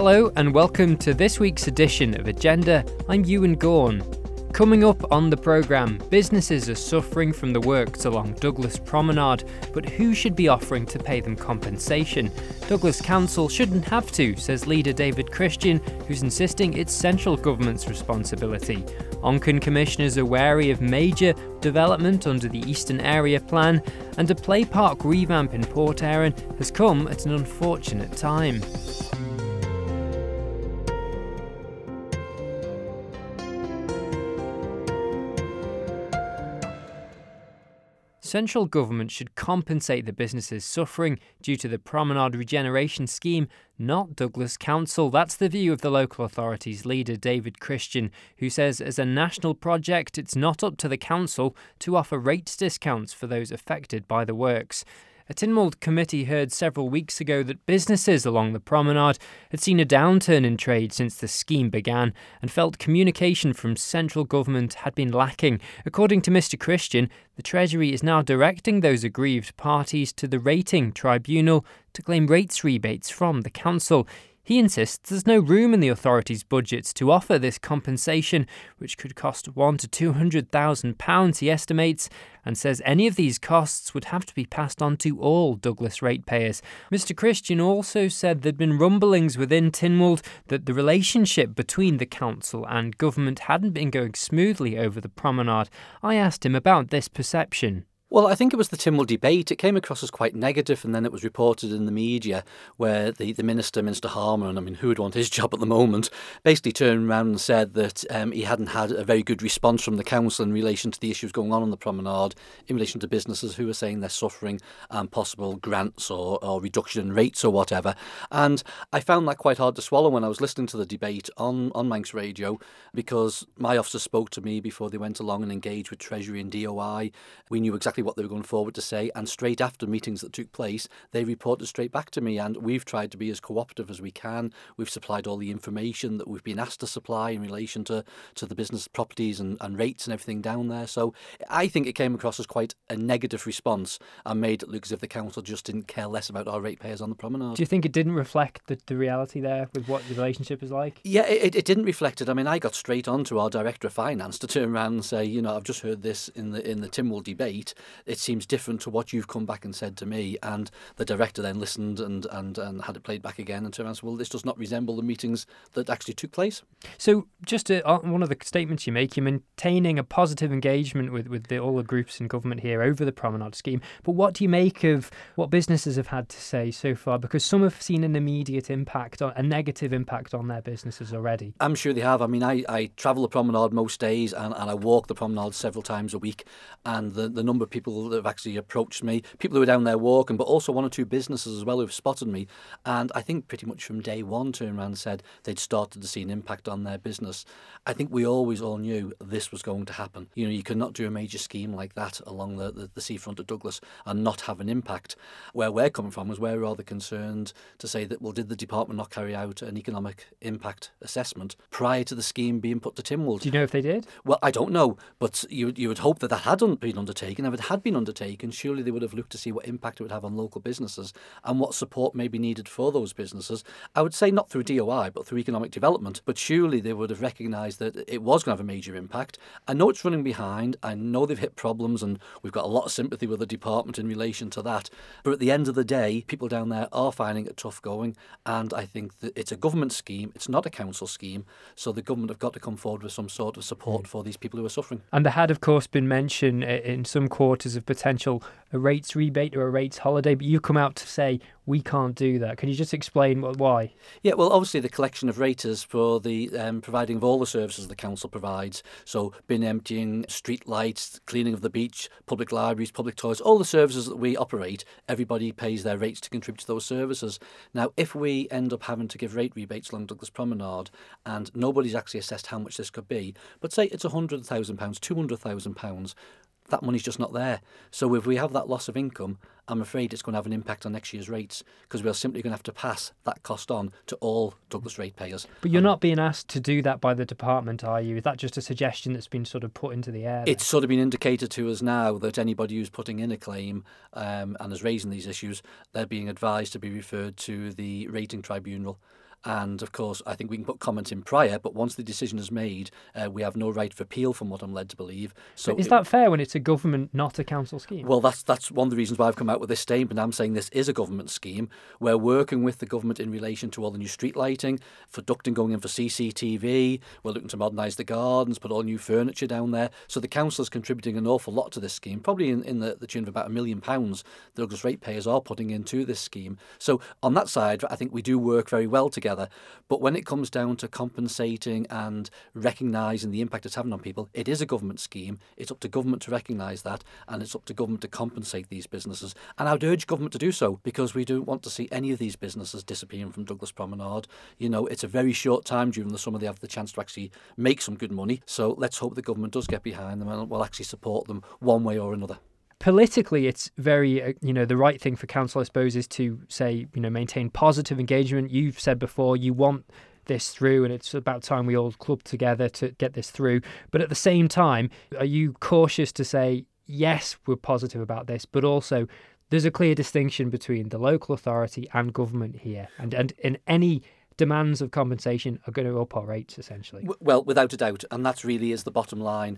Hello and welcome to this week's edition of Agenda. I'm Ewan Gorn. Coming up on the programme, businesses are suffering from the works along Douglas Promenade, but who should be offering to pay them compensation? Douglas Council shouldn't have to, says leader David Christian, who's insisting it's central government's responsibility. Onchan commissioners are wary of major development under the Eastern Area Plan, and a play park revamp in Port Erin has come at an unfortunate time. Central government should compensate the businesses suffering due to the Promenade Regeneration Scheme, not Douglas Council. That's the view of the local authorities leader David Christian, who says as a national project it's not up to the council to offer rates discounts for those affected by the works. A Tynwald committee heard several weeks ago that businesses along the promenade had seen a downturn in trade since the scheme began and felt communication from central government had been lacking. According to Mr Christian, the Treasury is now directing those aggrieved parties to the rating tribunal to claim rates rebates from the council. He insists there's no room in the authorities' budgets to offer this compensation, which could cost £100,000 to £200,000, he estimates, and says any of these costs would have to be passed on to all Douglas ratepayers. Mr Christian also said there'd been rumblings within Tynwald that the relationship between the council and government hadn't been going smoothly over the promenade. I asked him about this perception. Well, I think it was the Tynwald debate. It came across as quite negative, and then it was reported in the media where the Minister Harman, who would want his job at the moment, basically turned around and said that he hadn't had a very good response from the council in relation to the issues going on the promenade, in relation to businesses who were saying they're suffering possible grants or reduction in rates or whatever. And I found that quite hard to swallow when I was listening to the debate on Manx Radio, because my officers spoke to me before they went along and engaged with Treasury and DOI. We knew exactly what they were going forward to say, and straight after meetings that took place they reported straight back to me, and we've tried to be as cooperative as we can. We've supplied all the information that we've been asked to supply in relation to the business properties and rates and everything down there. So I think it came across as quite a negative response and made it look as if the council just didn't care less about our ratepayers on the promenade. Do you think it didn't reflect the reality there with what the relationship is like? Yeah, it didn't reflect it. I got straight on to our Director of Finance to turn around and say, I've just heard this in the Tynwald debate. It seems different to what you've come back and said to me. And the director then listened and had it played back again and turned around and said, well, this does not resemble the meetings that actually took place. So just one of the statements you make, you're maintaining a positive engagement with all the groups in government here over the Promenade scheme. But what do you make of what businesses have had to say so far? Because some have seen an immediate impact, a negative impact on their businesses already. I'm sure they have. I travel the promenade most days and I walk the promenade several times a week. And the number of people that have actually approached me, people who are down there walking, but also one or two businesses as well who have spotted me. And I think pretty much from day one turned around and said they'd started to see an impact on their business. I think we always all knew this was going to happen. You could not do a major scheme like that along the seafront of Douglas and not have an impact. Where we're coming from is we're rather concerned to say that, well, did the department not carry out an economic impact assessment prior to the scheme being put to Tynwald? Do you know if they did? Well, I don't know, but you would hope that hadn't been undertaken. If it had been undertaken, surely they would have looked to see what impact it would have on local businesses and what support may be needed for those businesses. I would say not through DOI, but through economic development. But surely they would have recognised that it was going to have a major impact. I know it's running behind. I know they've hit problems, and we've got a lot of sympathy with the department in relation to that. But at the end of the day, people down there are finding it tough going, and I think that it's a government scheme. It's not a council scheme. So the government have got to come forward with some sort of support for these people who are suffering. And there had, of course, been mention in some quarters of potential a rates rebate or a rates holiday, but you come out to say we can't do that. Can you just explain why? Yeah, well, obviously the collection of raters for the providing of all the services the council provides, so bin emptying, street lights, cleaning of the beach, public libraries, public toilets, all the services that we operate, everybody pays their rates to contribute to those services. Now, if we end up having to give rate rebates along Douglas Promenade and nobody's actually assessed how much this could be, but say it's £100,000, £200,000, that money's just not there. So if we have that loss of income, I'm afraid it's going to have an impact on next year's rates, because we're simply going to have to pass that cost on to all Douglas ratepayers. But you're not being asked to do that by the department, are you? Is that just a suggestion that's been sort of put into the air? It's sort of been indicated to us now that anybody who's putting in a claim and is raising these issues, they're being advised to be referred to the rating tribunal. And of course, I think we can put comment in prior, but once the decision is made, we have no right of appeal from what I'm led to believe. So is that fair when it's a government, not a council scheme? Well, that's one of the reasons why I've come out with this statement. I'm saying this is a government scheme. We're working with the government in relation to all the new street lighting, for ducting going in for CCTV. We're looking to modernise the gardens, put all new furniture down there. So the council is contributing an awful lot to this scheme, probably in the tune of about £1 million the Douglas ratepayers are putting into this scheme. So on that side, I think we do work very well together. But when it comes down to compensating and recognising the impact it's having on people, it is a government scheme. It's up to government to recognise that, and it's up to government to compensate these businesses. And I would urge government to do so, because we don't want to see any of these businesses disappearing from Douglas Promenade. You know, it's a very short time during the summer they have the chance to actually make some good money. So let's hope the government does get behind them and will actually support them one way or another. Politically, it's very, the right thing for council, I suppose, is to say, maintain positive engagement. You've said before you want this through, and it's about time we all club together to get this through. But at the same time, are you cautious to say, yes, we're positive about this, but also there's a clear distinction between the local authority and government here, and in any demands of compensation are going to up our rates, essentially? Well, without a doubt, and that really is the bottom line.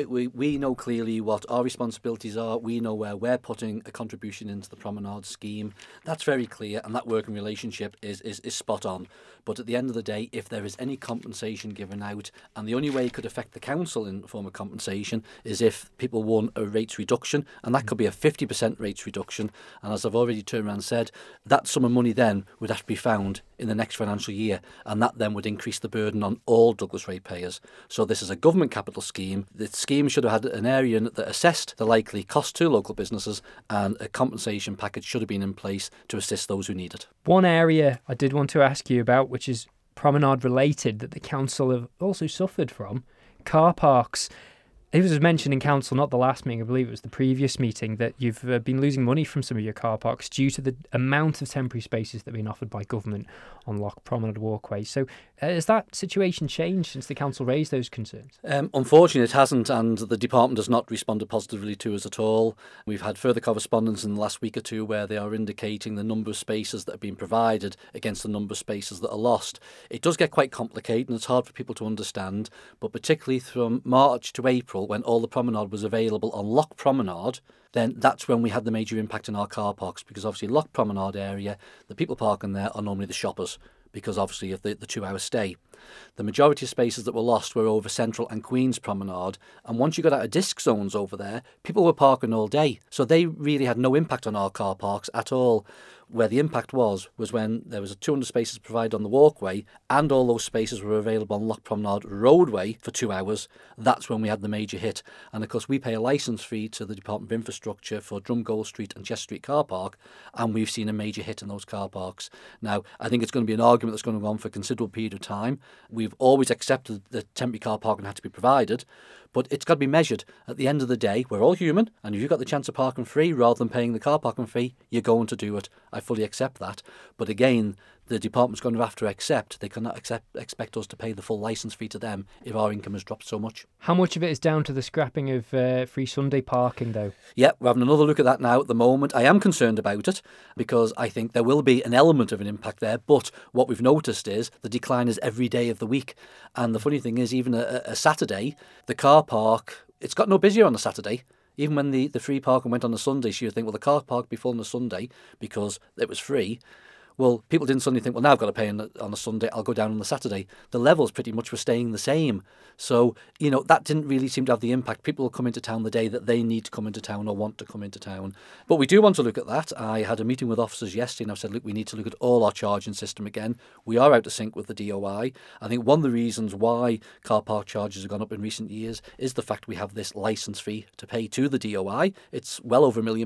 We know clearly what our responsibilities are. We know where we're putting a contribution into the Promenade scheme. That's very clear, and that working relationship is spot on. But at the end of the day, if there is any compensation given out, and the only way it could affect the council in the form of compensation is if people won a rates reduction, and that could be a 50% rates reduction. And as I've already turned around and said, that sum of money then would have to be found in the next financial year, and that then would increase the burden on all Douglas ratepayers. So this is a government capital scheme. The scheme should have had an area in it that assessed the likely cost to local businesses, and a compensation package should have been in place to assist those who need it. One area I did want to ask you about, which is promenade related, that the council have also suffered from, car parks. It was mentioned in council, not the last meeting, I believe it was the previous meeting, that you've been losing money from some of your car parks due to the amount of temporary spaces that have been offered by government on Loch Promenade Walkway. So has that situation changed since the council raised those concerns? Unfortunately, it hasn't, and the department has not responded positively to us at all. We've had further correspondence in the last week or two where they are indicating the number of spaces that have been provided against the number of spaces that are lost. It does get quite complicated, and it's hard for people to understand, but particularly from March to April, when all the promenade was available on Loch Promenade, then that's when we had the major impact in our car parks, because obviously Loch Promenade area, the people parking there are normally the shoppers, because obviously of the 2-hour stay. The majority of spaces that were lost were over Central and Queen's Promenade, and once you got out of disc zones over there, people were parking all day, so they really had no impact on our car parks at all. Where the impact was when there was 200 spaces provided on the walkway, and all those spaces were available on Loch Promenade roadway for 2 hours. That's when we had the major hit. And of course, we pay a licence fee to the Department of Infrastructure for Drumgold Street and Chester Street car park, and we've seen a major hit in those car parks. Now, I think it's going to be an argument that's going to go on for a considerable period of time. We've always accepted that temporary car parking had to be provided, but it's got to be measured. At the end of the day, we're all human, and if you've got the chance of parking free rather than paying the car parking fee, you're going to do it. I fully accept that. But again, the department's going to have to accept they cannot expect us to pay the full licence fee to them if our income has dropped so much. How much of it is down to the scrapping of free Sunday parking, though? Yeah, we're having another look at that now at the moment. I am concerned about it because I think there will be an element of an impact there, but what we've noticed is the decline is every day of the week. And the funny thing is, even a Saturday, the car park, it's got no busier on a Saturday. Even when the free parking went on a Sunday, so you'd think, well, the car park be full on a Sunday because it was free. Well, people didn't suddenly think, well, now I've got to pay on a Sunday, I'll go down on the Saturday. The levels pretty much were staying the same. So, that didn't really seem to have the impact. People will come into town the day that they need to come into town or want to come into town. But we do want to look at that. I had a meeting with officers yesterday and I've said, look, we need to look at all our charging system again. We are out of sync with the DOI. I think one of the reasons why car park charges have gone up in recent years is the fact we have this licence fee to pay to the DOI. It's well over £1 million.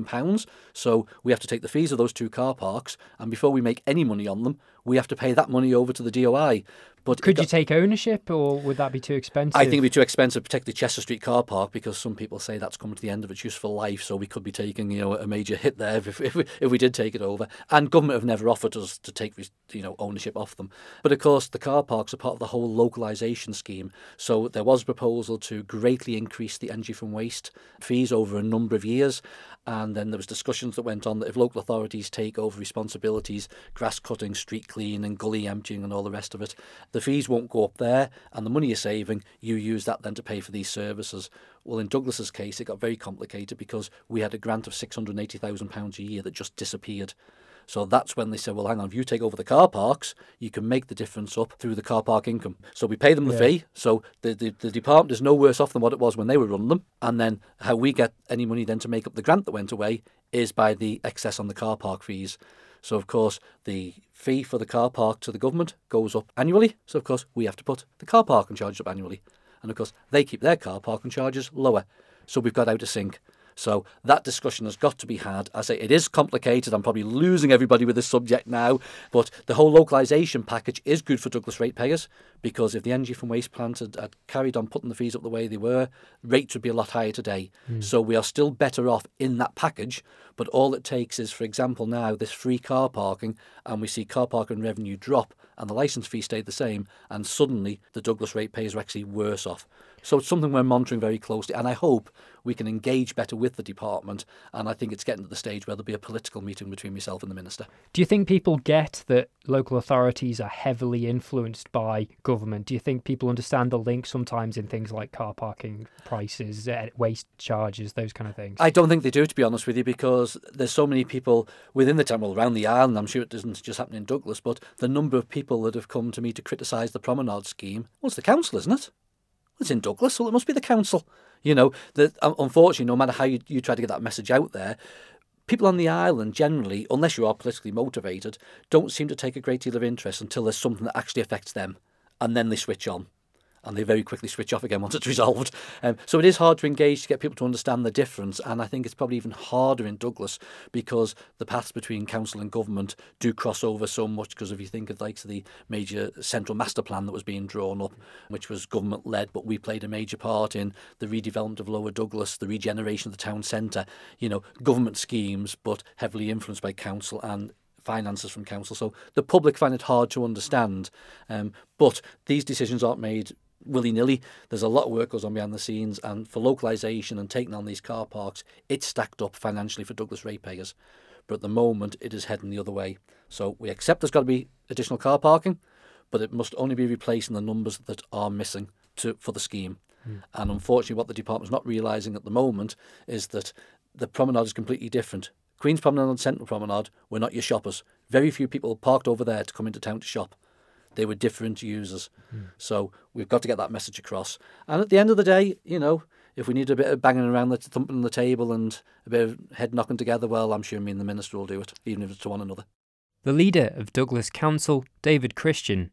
So we have to take the fees of those two car parks, and before we make any money on them, we have to pay that money over to the DOI. But could you take ownership, or would that be too expensive? I think it'd be too expensive, particularly Chester Street car park, because some people say that's coming to the end of its useful life, so we could be taking a major hit there if we did take it over. And government have never offered us to take ownership off them. But of course, the car parks are part of the whole localisation scheme. So there was a proposal to greatly increase the energy from waste fees over a number of years. And then there was discussions that went on that if local authorities take over responsibilities, grass cutting, street cleaning, cleaning, gully emptying and all the rest of it. The fees won't go up there, and the money you're saving, you use that then to pay for these services. Well, in Douglas's case, it got very complicated because we had a grant of £680,000 a year that just disappeared. So that's when they said, well, hang on, if you take over the car parks, you can make the difference up through the car park income. So we pay them the fee. So the department is no worse off than what it was when they were running them. And then how we get any money then to make up the grant that went away is by the excess on the car park fees. So, of course, the fee for the car park to the government goes up annually. So, of course, we have to put the car parking charges up annually. And, of course, they keep their car parking charges lower. So we've got out of sync. So that discussion has got to be had. I say it is complicated. I'm probably losing everybody with this subject now. But the whole localisation package is good for Douglas ratepayers, because if the energy from waste plants had carried on putting the fees up the way they were, rates would be a lot higher today. So we are still better off in that package. But all it takes is, for example, now this free car parking, and we see car parking revenue drop and the licence fee stayed the same, and suddenly the Douglas ratepayers are actually worse off. So it's something we're monitoring very closely, and I hope we can engage better with the department, and I think it's getting to the stage where there'll be a political meeting between myself and the Minister. Do you think people get that local authorities are heavily influenced by government? Do you think people understand the link sometimes in things like car parking prices, waste charges, those kind of things? I don't think they do, to be honest with you, because there's so many people within the town, well, around the island. I'm sure it doesn't just happen in Douglas, but the number of people that have come to me to criticise the promenade scheme, well, it's the council, isn't it? It's in Douglas, well, it must be the council. You know, that unfortunately, no matter how you try to get that message out there, people on the island generally, unless you are politically motivated, don't seem to take a great deal of interest until there's something that actually affects them, and then they switch on. And they very quickly switch off again once it's resolved. So it is hard to engage to get people to understand the difference, and I think it's probably even harder in Douglas because the paths between council and government do cross over so much, because if you think of like the major central master plan that was being drawn up, which was government-led, but we played a major part in the redevelopment of Lower Douglas, the regeneration of the town centre, you know, government schemes, but heavily influenced by council and finances from council. So the public find it hard to understand, but these decisions aren't made willy-nilly. There's a lot of work goes on behind the scenes, and for localisation and taking on these car parks, it's stacked up financially for Douglas ratepayers. But at the moment, it is heading the other way. So we accept there's got to be additional car parking, but it must only be replacing the numbers that are missing for the scheme. And unfortunately, what the department's not realising at the moment is that the promenade is completely different. Queen's Promenade and Central Promenade were not your shoppers. Very few people parked over there to come into town to shop. They were different users. So we've got to get that message across. And at the end of the day, you know, if we need a bit of banging around, thumping on the table and a bit of head knocking together, well, I'm sure me and the Minister will do it, even if it's to one another. The leader of Douglas Council, David Christian.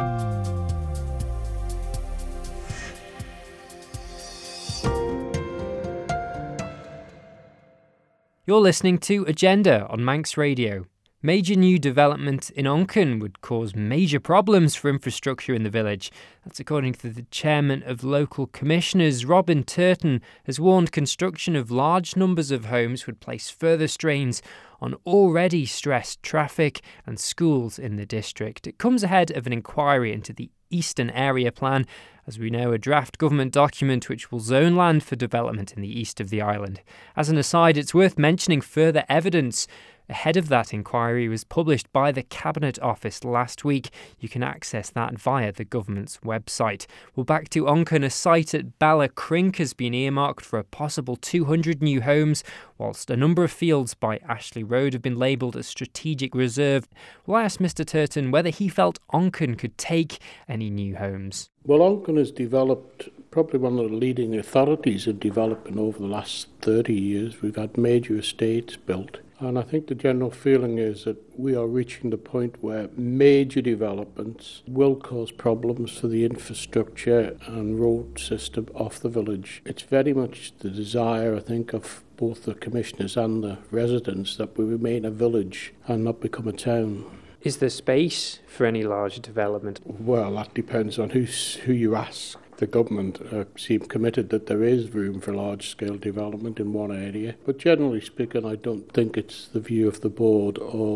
You're listening to Agenda on Manx Radio. Major new development in Onchan would cause major problems for infrastructure in the village. That's according to the chairman of local commissioners. Robin Turton has warned construction of large numbers of homes would place further strains on already stressed traffic and schools in the district. It comes ahead of an inquiry into the Eastern Area Plan, as we know, a draft government document which will zone land for development in the east of the island. As an aside, it's worth mentioning further evidence ahead of that inquiry was published by the Cabinet Office last week. You can access that via the government's website. Well, back to Onchan, a site at Ballacrint has been earmarked for a possible 200 new homes, whilst a number of fields by Ashley Road have been labelled as strategic reserve. Well, I asked Mr Turton whether he felt Onchan could take any new homes. Well, Onchan has developed, probably one of the leading authorities in developing over the last 30 years. We've had major estates built. And I think the general feeling is that we are reaching the point where major developments will cause problems for the infrastructure and road system of the village. It's very much the desire, I think, of both the commissioners and the residents that we remain a village and not become a town. Is there space for any larger development? Well, that depends on who you ask. The government seem committed that there is room for large-scale development in one area. But generally speaking, I don't think it's the view of the board or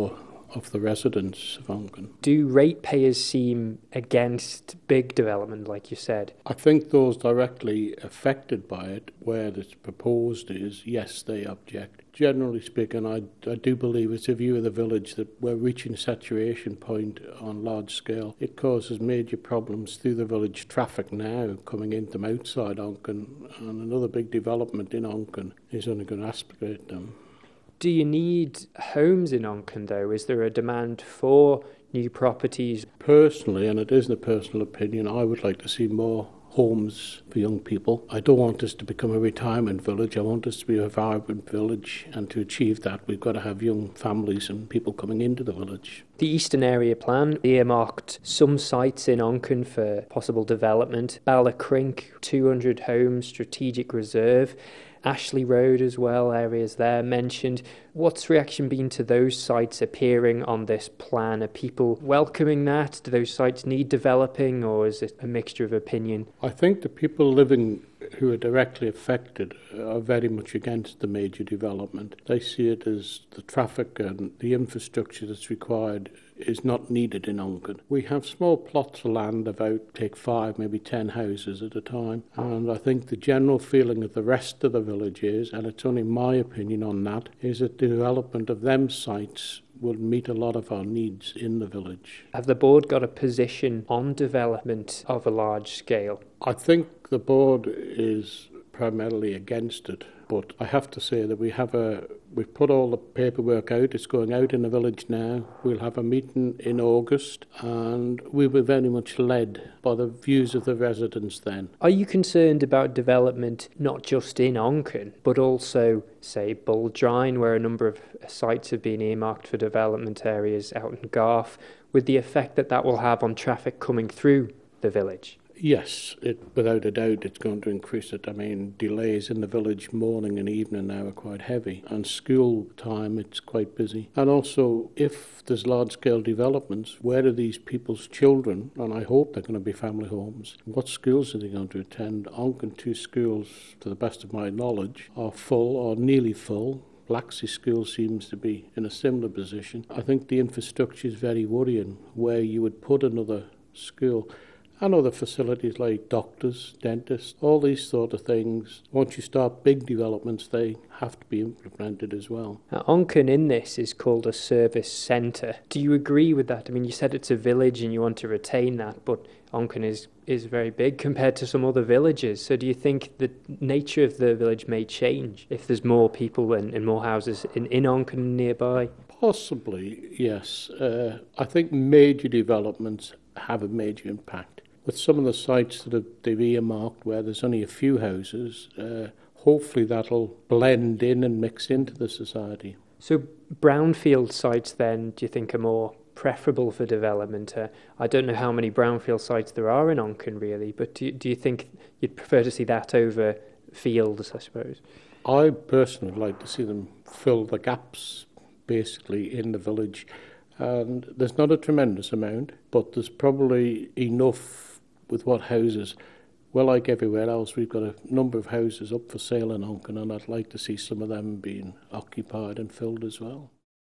of the residents of Onken. Do ratepayers seem against big development, like you said? I think those directly affected by it, where it's proposed is, yes, they object. Generally speaking, I do believe it's a view of the village that we're reaching a saturation point on large scale. It causes major problems through the village traffic now, coming in from outside Onken, and another big development in Onken is only going to aspirate them. Do you need homes in Onken, though? Is there a demand for new properties? Personally, and it isn't a personal opinion, I would like to see more homes for young people. I don't want us to become a retirement village. I want us to be a vibrant village, and to achieve that, we've got to have young families and people coming into the village. The Eastern Area Plan earmarked some sites in Onken for possible development. Ballacrint, 200 homes, strategic reserve. Ashley Road as well, areas there mentioned. What's reaction been to those sites appearing on this plan? Are people welcoming that? Do those sites need developing, or is it a mixture of opinion? I think the people living who are directly affected are very much against the major development. They see it as the traffic and the infrastructure that's required is not needed in Onken. We have small plots of land, about take 5, maybe 10 houses at a time, and I think the general feeling of the rest of the village is, and it's only my opinion on that, is that the development of them sites will meet a lot of our needs in the village. Have the board got a position on development of a large scale? I think the board is primarily against it, but I have to say that we've put all the paperwork out. It's going out in the village now. We'll have a meeting in August, and we were very much led by the views of the residents then. Are you concerned about development not just in Onken, but also, say, Buldrine, where a number of sites have been earmarked for development areas out in Garth, with the effect that will have on traffic coming through the village? Yes, without a doubt it's going to increase it. I mean, delays in the village morning and evening now are quite heavy, and school time it's quite busy. And also, if there's large-scale developments, where are these people's children? And I hope they're going to be family homes. What schools are they going to attend? Onken 2 schools, to the best of my knowledge, are full or nearly full. Blacksea School seems to be in a similar position. I think the infrastructure is very worrying, where you would put another school. And other facilities like doctors, dentists, all these sort of things. Once you start big developments, they have to be implemented as well. Now, Onken in this is called a service centre. Do you agree with that? I mean, you said it's a village and you want to retain that, but Onken is very big compared to some other villages. So do you think the nature of the village may change if there's more people and more houses in Onken nearby? Possibly, yes. I think major developments have a major impact. With some of the sites that they've earmarked where there's only a few houses, hopefully that'll blend in and mix into the society. So brownfield sites then, do you think, are more preferable for development? I don't know how many brownfield sites there are in Onken really, but do you think you'd prefer to see that over fields, I suppose? I personally would like to see them fill the gaps basically in the village. And there's not a tremendous amount, but there's probably enough with what houses. Well, like everywhere else, we've got a number of houses up for sale in Onken, and I'd like to see some of them being occupied and filled as well.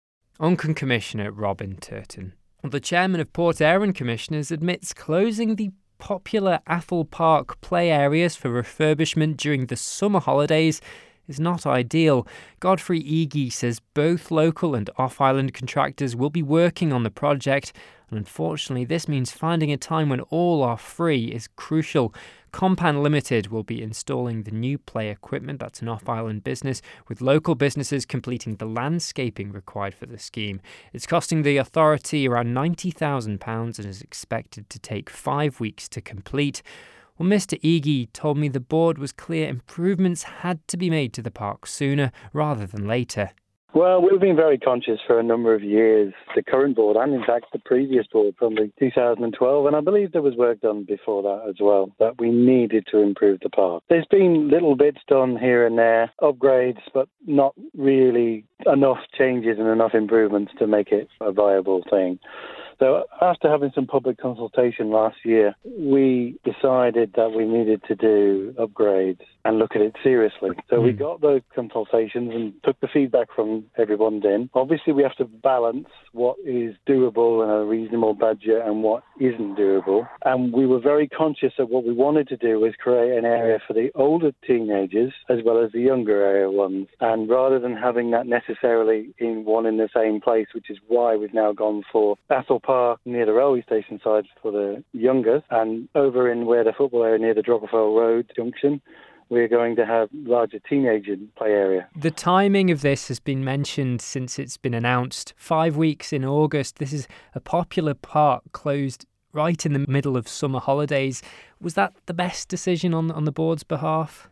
Onken Commissioner Robin Turton. The chairman of Port Erin Commissioners admits closing the popular Athol Park play areas for refurbishment during the summer holidays is not ideal. Godfrey Ege says both local and off-island contractors will be working on the project, and unfortunately this means finding a time when all are free is crucial. Compan Limited will be installing the new play equipment. That's an off-island business, with local businesses completing the landscaping required for the scheme. It's costing the authority around £90,000 and is expected to take 5 weeks to complete. Well, Mr. Ege told me the board was clear improvements had to be made to the park sooner rather than later. Well, we've been very conscious for a number of years, the current board and in fact the previous board from 2012, and I believe there was work done before that as well, that we needed to improve the park. There's been little bits done here and there, upgrades, but not really enough changes and enough improvements to make it a viable thing. So after having some public consultation last year, we decided that we needed to do upgrades and look at it seriously. So we got those consultations and took the feedback from everyone in. Obviously, we have to balance what is doable in a reasonable budget and what isn't doable. And we were very conscious that what we wanted to do was create an area for the older teenagers as well as the younger area ones. And rather than having that necessarily in the same place, which is why we've now gone for Athol Park near the railway station side for the younger, and over in where the football area near the Drogherfell Road junction, we're going to have larger teenager play area. The timing of this has been mentioned since it's been announced. 5 weeks in August. This is a popular park closed right in the middle of summer holidays. Was that the best decision on the board's behalf?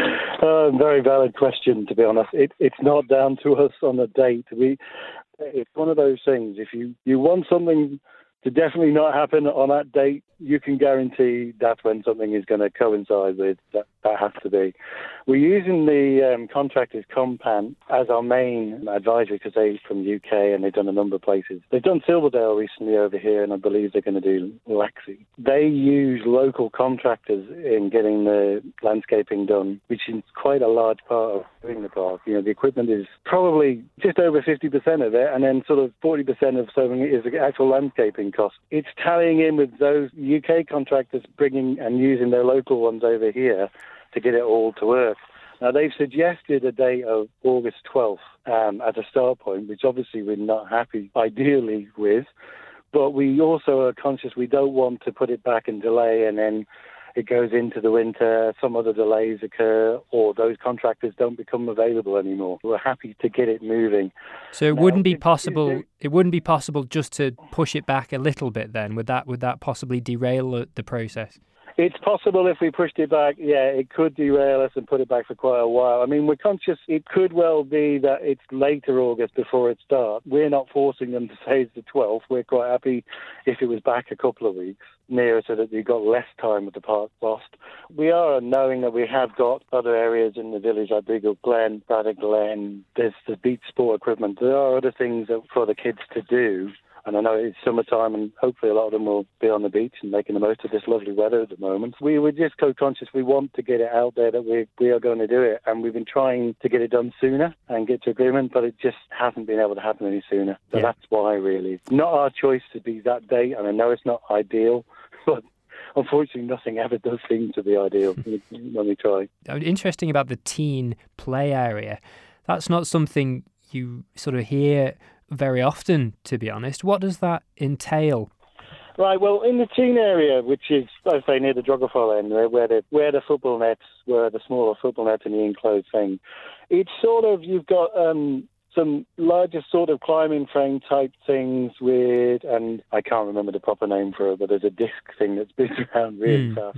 Very valid question, to be honest. It's not down to us on the date. It's one of those things. If you want something to definitely not happen on that date, you can guarantee that's when something is going to coincide with that. That has to be. We're using the contractors Compan as our main advisory because they're from the UK and they've done a number of places. They've done Silverdale recently over here, and I believe they're going to do Laxey. They use local contractors in getting the landscaping done, which is quite a large part of doing the park. The equipment is probably just over 50% of it, and then sort of 40% of something is the actual landscaping cost. It's tallying in with those UK contractors bringing and using their local ones over here to get it all to work. Now, they've suggested a date of August 12th as a start point, which obviously we're not happy ideally with, but we also are conscious we don't want to put it back and delay and then it goes into the winter, some other delays occur, or those contractors don't become available anymore. We're happy to get it moving. So it wouldn't be possible. It wouldn't be possible just to push it back a little bit. Then would that possibly derail the process? It's possible if we pushed it back, it could derail us and put it back for quite a while. I mean, we're conscious it could well be that it's later August before it starts. We're not forcing them to say it's the 12th. We're quite happy if it was back a couple of weeks nearer so that you've got less time with the park lost. We are knowing that we have got other areas in the village like Beagle Glen, Braddock Glen, there's the beach sport equipment. There are other things for the kids to do. And I know it's summertime and hopefully a lot of them will be on the beach and making the most of this lovely weather at the moment. We were just co-conscious we want to get it out there that we are going to do it. And we've been trying to get it done sooner and get to agreement, but it just hasn't been able to happen any sooner. So that's why, really. Not our choice to be that date, and I know it's not ideal, but unfortunately nothing ever does seem to be ideal when we try. Interesting about the teen play area. That's not something you sort of hear very often, to be honest. What does that entail? Right, well, in the teen area, which is, I say, near the Drogherfell end, where the football nets were, the smaller football nets in the enclosed thing, it's sort of, you've got some larger sort of climbing frame type things with, and I can't remember the proper name for it, but there's a disc thing that spins around really fast.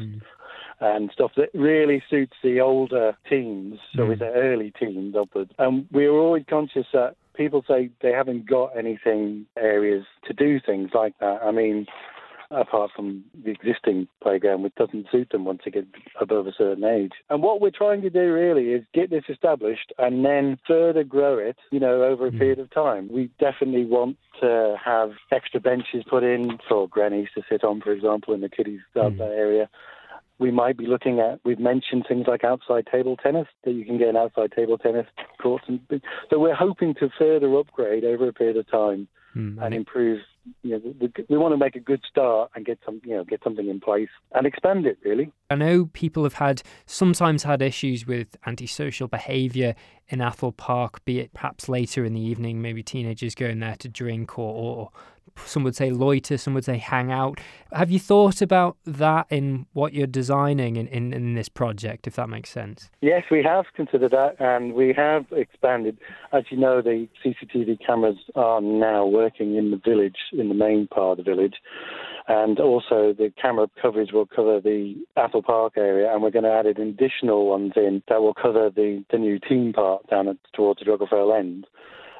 And stuff that really suits the older teens, so it's the early teens upwards. And we were always conscious that people say they haven't got anything, areas to do things like that. I mean, apart from the existing playground, which doesn't suit them once they get above a certain age. And what we're trying to do really is get this established and then further grow it, over a period of time. We definitely want to have extra benches put in for grannies to sit on, for example, in the kiddies out that area. We might be looking at, we've mentioned things like outside table tennis, that you can get an outside table tennis court. So we're hoping to further upgrade over a period of time and improve. We want to make a good start and get something in place and expand it, really. I know people have sometimes had issues with antisocial behaviour in Athol Park, be it perhaps later in the evening, maybe teenagers going there to drink or some would say loiter, some would say hang out. Have you thought about that in what you're designing in this project, if that makes sense? Yes, we have considered that, and we have expanded. As you know, the CCTV cameras are now working in the village, in the main part of the village, and also the camera coverage will cover the Athol Park area, and we're going to add additional ones in that will cover the new team part down towards the Drogherfell end.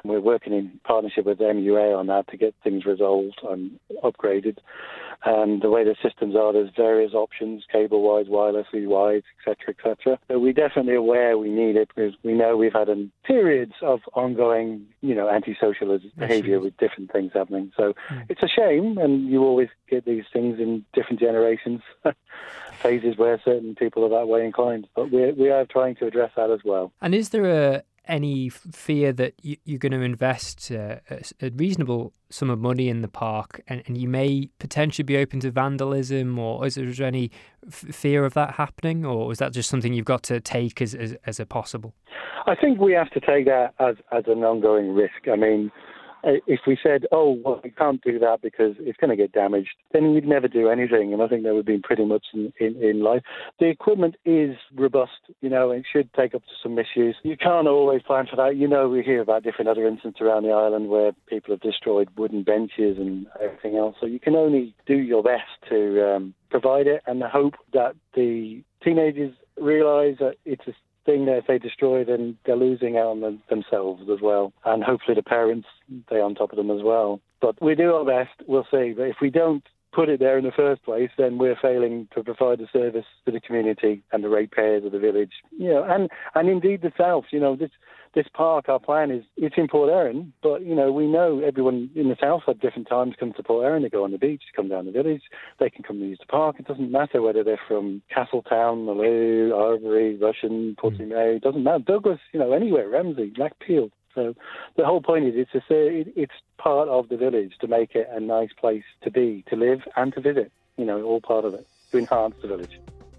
We're working in partnership with MUA on that to get things resolved and upgraded. And the way the systems are, there's various options, cable-wise, wirelessly wise, etc., etc. So we're definitely aware we need it because we know we've had periods of ongoing, antisocial behaviour with different things happening. So it's a shame, and you always get these things in different generations, phases where certain people are that way inclined. But we are trying to address that as well. And is there any fear that you're going to invest a reasonable sum of money in the park and you may potentially be open to vandalism, or is there any fear of that happening, or is that just something you've got to take as a possible? I think we have to take that as an ongoing risk. I mean, if we said, we can't do that because it's going to get damaged, then we'd never do anything. And I think that would be pretty much in life. The equipment is robust, it should take up to some misuse. You can't always plan for that. We hear about different other incidents around the island where people have destroyed wooden benches and everything else. So you can only do your best to provide it and hope that the teenagers realise that it's a thing that if they destroy, then they're losing out on themselves as well. And hopefully the parents, they're on top of them as well. But we do our best, we'll see. But if we don't put it there in the first place, then we're failing to provide a service to the community and the ratepayers of the village. And indeed the south, this park, our plan is, it's in Port Erin, but, we know everyone in the south at different times come to Port Erin. They go on the beach, come down the village. They can come and use the park. It doesn't matter whether they're from Castletown, Maloo, Arbury, Rushen, Portimao. It doesn't matter. Douglas, anywhere, Ramsey, Blackfield. So the whole point is it's part of the village to make it a nice place to be, to live and to visit, all part of it, to enhance the village.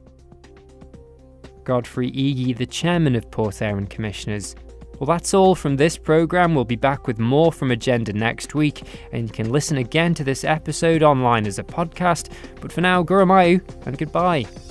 Godfrey Egie, the chairman of Port Erin Commissioners. Well, that's all from this programme. We'll be back with more from Agenda next week, and you can listen again to this episode online as a podcast. But for now, Guramayu, and goodbye.